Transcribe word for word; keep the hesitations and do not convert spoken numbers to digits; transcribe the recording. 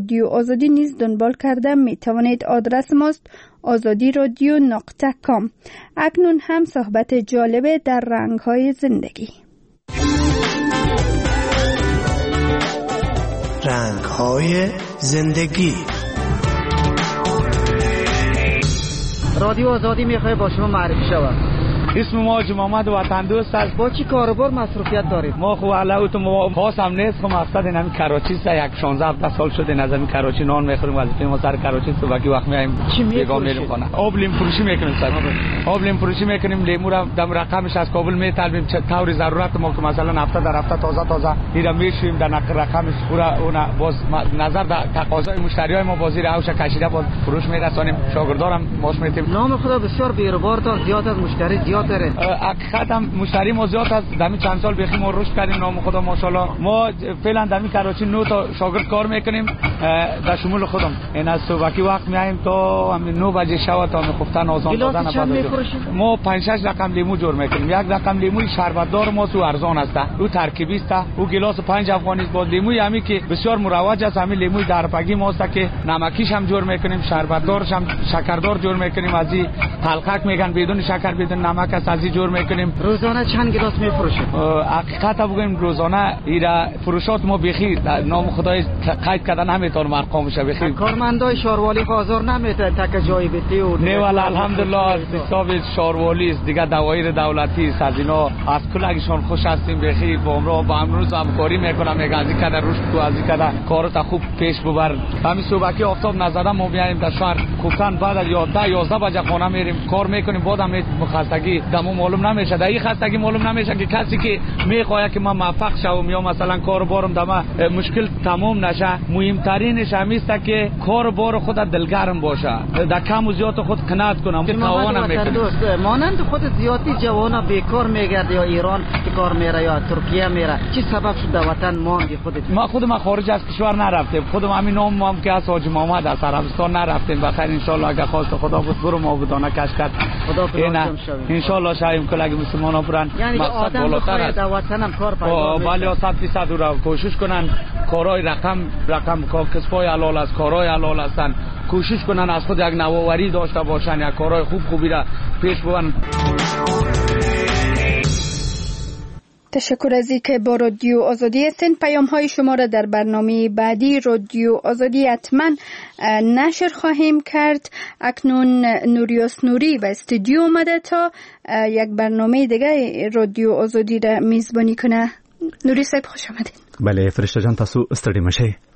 رادیو آزادی نیز دنبال کرده می توانید. آدرس ماست آزادی رادیو نقطه کام. اکنون هم صحبت جالب در رنگ‌های زندگی. رنگ‌های زندگی. رادیو آزادی میخواد با شما معرفی شود. اسم ما محمد وطن دوست است. با چی کاروبار مصروفیت دارید؟ ما خو علاوه تو ما خاص هم نیست، خو مقصد اینم کراچی است. یک شانزده هفده سال شده نظامی کراچی نان میخوریم. وظیفه ما سر کراچی است. وقتی وقت میایم چی میگم کنه آب لیم فروشی میکنیم. سر آب لیم فروشی میکنیم. لیمو را دم رقمش از کابل میطلبیم. طور ضرورت ما که مثلا هفته در هفته تازه تازه میرا میشویم در نقل رقمش پورا اون باز نظر در تقاضای مشتریای ما بازی روش کشیده باز فروش میرسانیم. شاگردارم ماش میتیم. نام خدا بسیار بیروبار تا زیاد از مشتری زیاد داره. حقیقت هم مشتری ما زیاد است. دمی چند سال بخی ما رشد کردیم. نام خدا ماشاءالله. ما فعلا دمی کراچی نه تا شاگرد کار میکنیم در شمول خودم. این از صبحی وقت میایم تا همین نه بجه شب تا میخفتن آزان دادن بعد ما پنج شش رقم لیمو جور میکنیم. یک رقم لیموی شربتدار ما سو ارزان است. او ترکیبی است. او گلاس پنج افغانی است. با لیموی همی که بسیار مروج است. همین لیموی درپگی ماست که نمکیش هم جور میکنیم. شربتدارش هم شکردار جور میکنیم. از این حلقک میگن بدون شکر بدون نمک است. از جور میکنیم. روزانه چند گلاس میفروشید؟ حقیقت بگیم روزانه ایرا فروشات ما بخی نام خدای قید کردن نمیتونه ارقام شه. بخی کارمندای شاروالی حاضر نمیته تک جای بده و نه والا الحمدلله حساب شاروالی است دیگه. دوایر دولتی است. از اینا از کلگشون خوش هستیم. بخی با امرو با امروز همکاری میکنم. میگه از کده روش تو از کده کارت خوب پیش ببر. همین صبحی آفتاب نزدم ما میایم در شهر کوفتن بعد از یازده یازده بجه خانه میریم کار میکنیم. بعدم خستگی دمو معلوم نمیشه. در این خستگی معلوم نمیشه که کسی که میخواد که من موفق شوم یا مثلا کاروبارم دما مشکل تمام نشه. مهمترینش همیست که کاروبار خود دلگرم باشه. در کم و زیاد خود قناعت کنم که توانم میکنم. مانند خود زیادی جوانا بیکار میگرده یا ایران که کار میره یا ترکیه میره. چی سبب شده وطن ماندی خودت؟ ما خودم خارج از کشور نرفتم. خودم همین نام هم که از حاج محمد از عربستان نرفتم. بخیر ان شاء الله اگه خواست خدا بود برم آبادانه کشکت. خدا پناهتون شود ان شاء الله شایم که اگه مسلمان‌ها برن یعنی آدم بخواد در وطنم کار پیدا کنه. بله صد درصد رو کوشش کنن. کارهای رقم رقم کسبای حلال است. کارهای حلال هستن. کوشش کنن از خود یک نوآوری داشته باشن. یک کارهای خوب خوبی را پیش ببرن. تشکر از اینکه با رادیو آزادی هستین. پیام های شما را در برنامه بعدی رادیو آزادی حتما نشر خواهیم کرد. اکنون نوریاس نوری و استودیو اومده تا یک برنامه دیگه رادیو آزادی را میزبانی کنه. نوری صاحب خوش آمدین. بله فرشته جان تاسو ستړي مشئ.